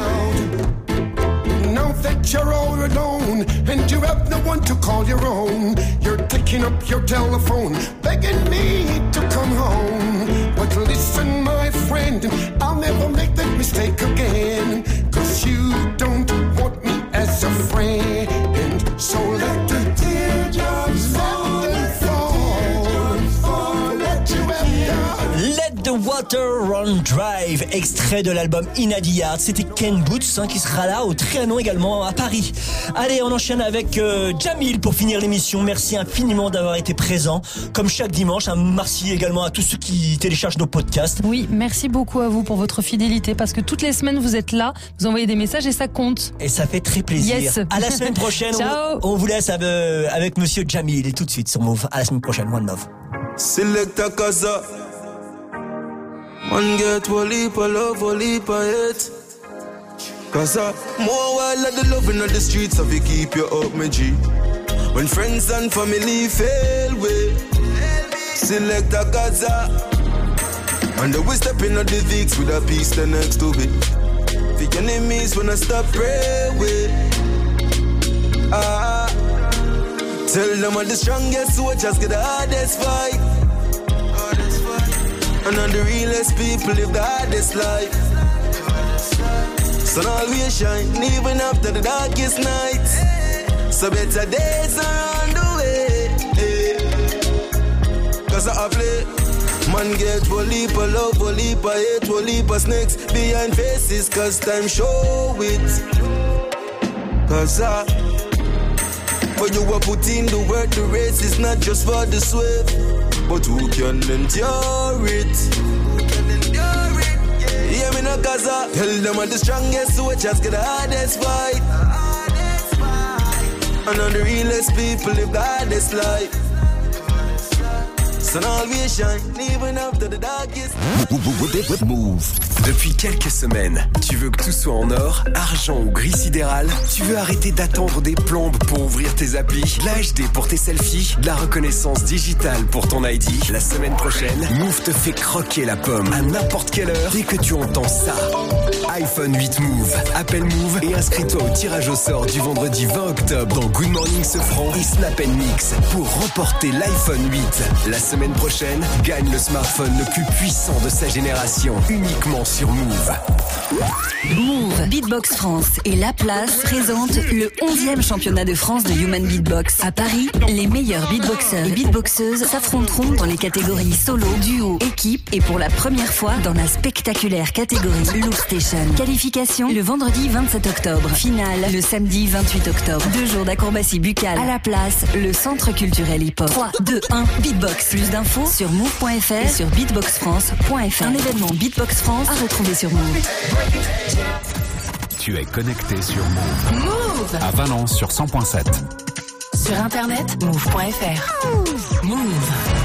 ground. Now that you're all alone and you have no one to call your own, you're taking up your telephone, begging me to come home. But listen, my friend, I'll never make that mistake again, 'cause you don't want me as a friend. So let the teardrops fall, let them fall for what you have done. Let the Water Run Drive, extrait de l'album Inadi Yard. C'était Ken Boots qui sera là au Trianon également à Paris. Allez, on enchaîne avec Jamil pour finir l'émission. Merci infiniment d'avoir été présent comme chaque dimanche. Merci également à tous ceux qui téléchargent nos podcasts. Oui, merci beaucoup à vous pour votre fidélité, parce que toutes les semaines vous êtes là, vous envoyez des messages et ça compte. Et ça fait très plaisir. Yes. À la semaine prochaine. Ciao. On vous laisse avec Monsieur Jamil et tout de suite sur Move. À la semaine prochaine. One love. Selecta Kaza. One get one heap of love, one heap of hate. Kaza, more while at the loving of the streets, so we keep you up, my G. When friends and family fail, we Selecta Kaza. And we step in the Vicks with a piece the next to it. The enemies when I stop pray, we tell them I'm the strongest soldiers get the hardest fight. And I'm the realest people live the hardest life. Sun always shine, even after the darkest nights. So better days are on the way. Cause I play. Man get one leap of love, one leap of hate, one leap of snakes behind faces, cause time show it. Cause when you are putting the work, the race is not just for the swift, but who can endure it? Hear me now, cause tell them I'm the strongest, so I just get the hardest fight. And I'm the realest people live the hardest life. Sun always shine, even after the darkest. Move. Depuis quelques semaines, tu veux que tout soit en or, argent ou gris sidéral. Tu veux arrêter d'attendre des plombes pour ouvrir tes applis, de la HD pour tes selfies, de la reconnaissance digitale pour ton ID. La semaine prochaine, Move te fait croquer la pomme à n'importe quelle heure dès que tu entends ça. iPhone 8 Move. Appelle Move et inscris-toi au tirage au sort du vendredi 20 octobre dans Good Morning Sofran et Snap & Mix pour remporter l'iPhone 8. La semaine prochaine, gagne le smartphone le plus puissant de sa génération, uniquement sur Move. Move Beatbox France et La Place présentent le 11e championnat de France de Human Beatbox. À Paris, les meilleurs beatboxers et beatboxeuses s'affronteront dans les catégories solo, duo, équipe et pour la première fois dans la spectaculaire catégorie Loop Station. Qualification le vendredi 27 octobre. Finale le samedi 28 octobre. 2 jours d'acrobatie buccale. À La Place, le centre culturel hip-hop. 3, 2, 1, Beatbox. Plus d'infos sur move.fr et sur beatboxfrance.fr. Un événement Beatbox France à retrouver sur Move. Tu es connecté sur Move. Move. À Valence sur 100.7. Sur internet, move.fr. Move.